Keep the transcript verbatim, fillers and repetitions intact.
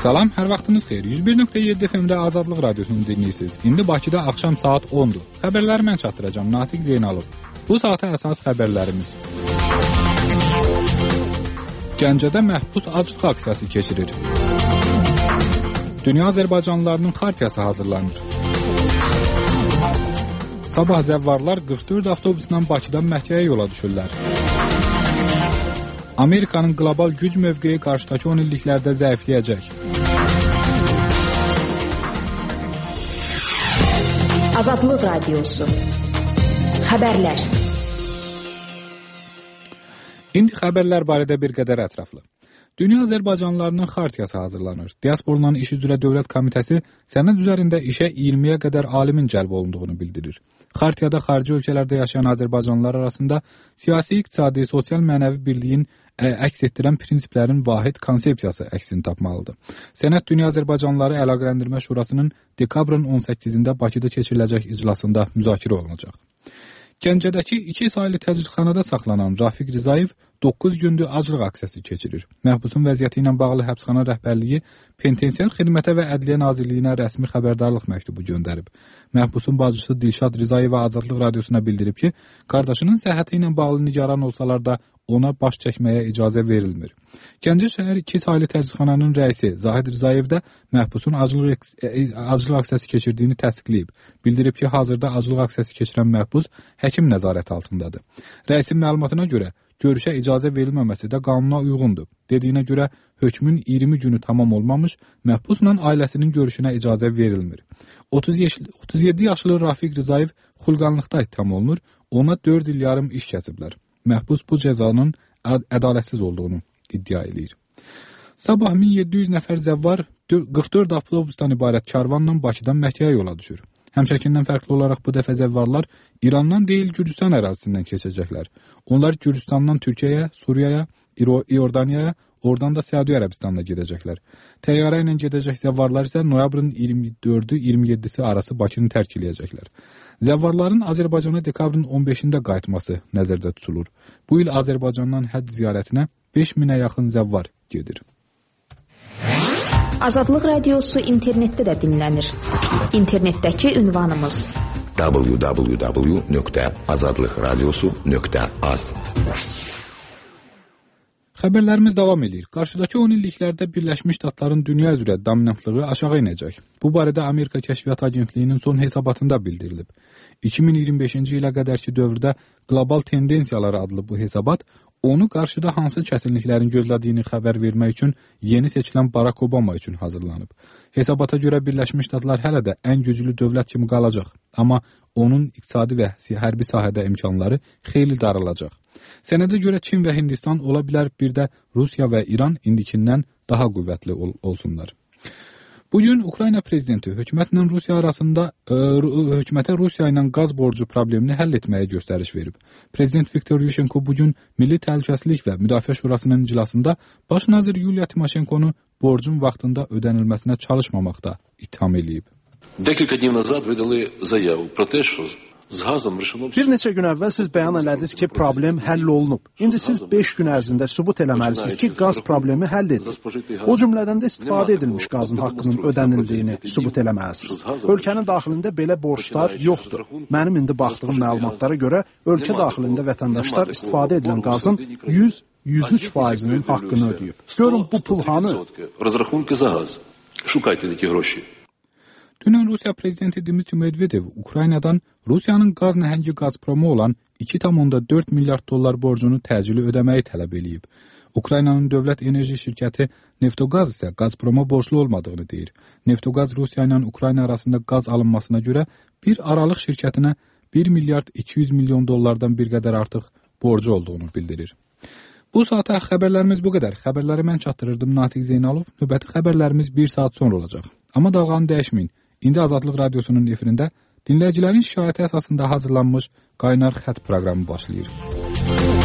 Salam, hər vaxtınız xeyir. yüz bir nöqtə yeddi F M-də Azadlıq Radiosunu dinləyirsiniz. İndi Bakıda axşam saat ondur. Xəbərləri mən çatdıracağam, Natiq Zeynalov. Bu saata əsas xəbərlərimiz. Gəncədə məhbus aclıq aksiyası keçirir. Dünya Azərbaycanlılarının xartiyası hazırlanır. Sabah zəvvarlar qırx dörd avtobusla Bakıdan Məkkəyə yola düşürlər. Amerikanın qlobal güc mövqeyi qarşıdakı on illiklərdə zəifləyəcək. Azadlıq Radiosu. Xəbərlər. İndi xəbərlər barədə bir qədər ətraflı. Dünya Azərbaycanlılarının xartiyası hazırlanır. Diasporanın iş üzrə Dövlət Komitəsi sənəd üzərində işə iyirmiyə qədər alimin cəlb olunduğunu bildirir. Xartiyada xarici ölkələrdə yaşayan Azərbaycanlılar arasında siyasi, iqtisadi, sosial mənəvi birliyin əks etdirən prinsiplərin vahid konsepsiyası əksini tapmalıdır. Sənəd Dünya Azərbaycanlıları Əlaqələndirmə Şurasının dekabrın on səkkizində Bakıda keçiriləcək iclasında müzakirə olunacaq. Gəncədəki iki saylı təcridxanada saxlanan Rafiq Rizayev doqquz gündür aclıq aksiyası keçirir. Məhbusun vəziyyəti ilə bağlı həbsxana rəhbərliyi Penitensiar Xidmətə və Ədliyyə Nazirliyinə rəsmi xəbərdarlıq məktubu göndərib. Məhbusun bacısı Dilşad Rizayeva Azadlıq Radiosuna bildirib ki, qardaşının səhhəti ilə bağlı nigaran olsalar da ona baş çəkməyə icazə verilmir. Gəncə şəhər iki saylı təcridxananın rəisi Zahid Rizayev də məhbusun aclıq, aclıq aksiyası keçirdiyini təsdiqləyib. Bildirib ki, hazırda aclıq aksiyası keçirən məhbus həkim nəzarəti altındadır. Rəisin məlumatına görə görüşə icazə verilməməsi də qanuna uyğundur. Dediyinə görə hökmün iyirmi günü tamam olmamış, məhbusla ailəsinin görüşünə icazə verilmir. otuz yeddi yaşlı Rafiq Rizayev xulqanlıqda ittiham olunur, ona dörd il yarım iş kəsiblər. Məhbus bu cəzanın ədalətsiz olduğunu iddia edir. Sabah min yeddi yüz nəfər zəvvar qırx dörd avtobusdan ibarət karvanla Bakıdan Məkkəyə yola düşür. Həmşəkindən fərqli olaraq bu dəfə zəvvarlar İrandan deyil Gürcüstan ərazisindən keçəcəklər. Onlar Gürcüstandan Türkiyəyə, Suriyaya, İordaniyaya, oradan da Səudiyyə Ərəbistanına gedəcəklər. Təyyarə ilə gedəcək zəvvarlar isə noyabrın iyirmi dördü iyirmi yeddisi arası Bakını tərk edəcəklər. Zəvvarların Azərbaycana dekabrın on beşində qayıtması nəzərdə tutulur. Bu il Azərbaycandan həcc ziyarətinə beş minə yaxın zəvvar gedir. Azadlıq Radiosu internetdə də dinlənir. İnternetdəki ünvanımız w w w nöqtə azadlıq radiosu nöqtə az. Xəbərlərimiz davam edir. Qarşıdakı on illiklərdə Birləşmiş Ştatların dünya üzrə dominantlığı aşağı inəcək. Bu barədə Amerika Kəşfiyyat Agentliyinin son hesabatında bildirilib. iki min iyirmi beşinci ilə qədərki dövrdə Qlobal Tendensiyalar adlı bu hesabat onu qarşıda hansı çətinliklərin gözlədiyini xəbər vermək üçün yeni seçilən Barack Obama üçün hazırlanıb. Hesabata görə Birləşmiş Ştatlar hələ də ən güclü dövlət kimi qalacaq, amma onun iqtisadi və hərbi sahədə imkanları xeyli daralacaq. Sənədə görə Çin və Hindistan ola bilər, bir də Rusiya və İran indikindən daha qüvvətli ol olsunlar. Bugün Ukrayna prezidenti hökumətlə Rusiya arasında ə, hökumətə Rusiya ilə qaz borcu problemini həll etməyə göstəriş verib. Prezident Viktor Yushchenko bugün Milli Təhlükəsizlik və Müdafiə Şurasının iclasında baş nazir Yuliya Timoşenkonu borcun vaxtında ödənilməsinə çalışmamaqda ittiham edib. Декілька днів назад ви дали заяву про те, що Bir neçə gün əvvəl siz bəyan elədiniz ki, problem həll olunub. İndi siz beş gün ərzində sübut eləməlisiniz ki, qaz problemi həll edilir. O cümlədən də istifadə edilmiş qazın haqqının ödənildiyini sübut eləməlisiniz. Ölkənin daxilində belə borclar yoxdur. Mənim indi baxdığım məlumatlara görə ölkə daxilində vətəndaşlar istifadə edilən qazın yüz yüz üç faizinin haqqını ödəyib. Görün bu pul hanı? Dünən Rusiya prezidenti Dmitri Medvedev Ukraynadan Rusiyanın qaz nəhəngi Gazpromu olan iki tam dörd milyard dollar borcunu təcili ödəməyi tələb edib. Ukraynanın dövlət enerji şirkəti Neftogaz isə Gazproma borclu olmadığını deyir. Neftogaz Rusiya ilə Ukrayna arasında qaz alınmasına görə bir aralıq şirkətinə bir milyard iki yüz milyon dollardan bir qədər artıq borcu olduğunu bildirir. Bu saata xəbərlərimiz bu qədər. Xəbərləri mən çatdırırdım, Natiq Zeynalov. Növbəti xəbərlərimiz bir saat sonra olacaq. Amma dalğanı dəyişməyin. İndi Azadlıq Radiosunun efirində dinləyicilərin şikayəti əsasında hazırlanmış Qaynar Xətt proqramı başlayır.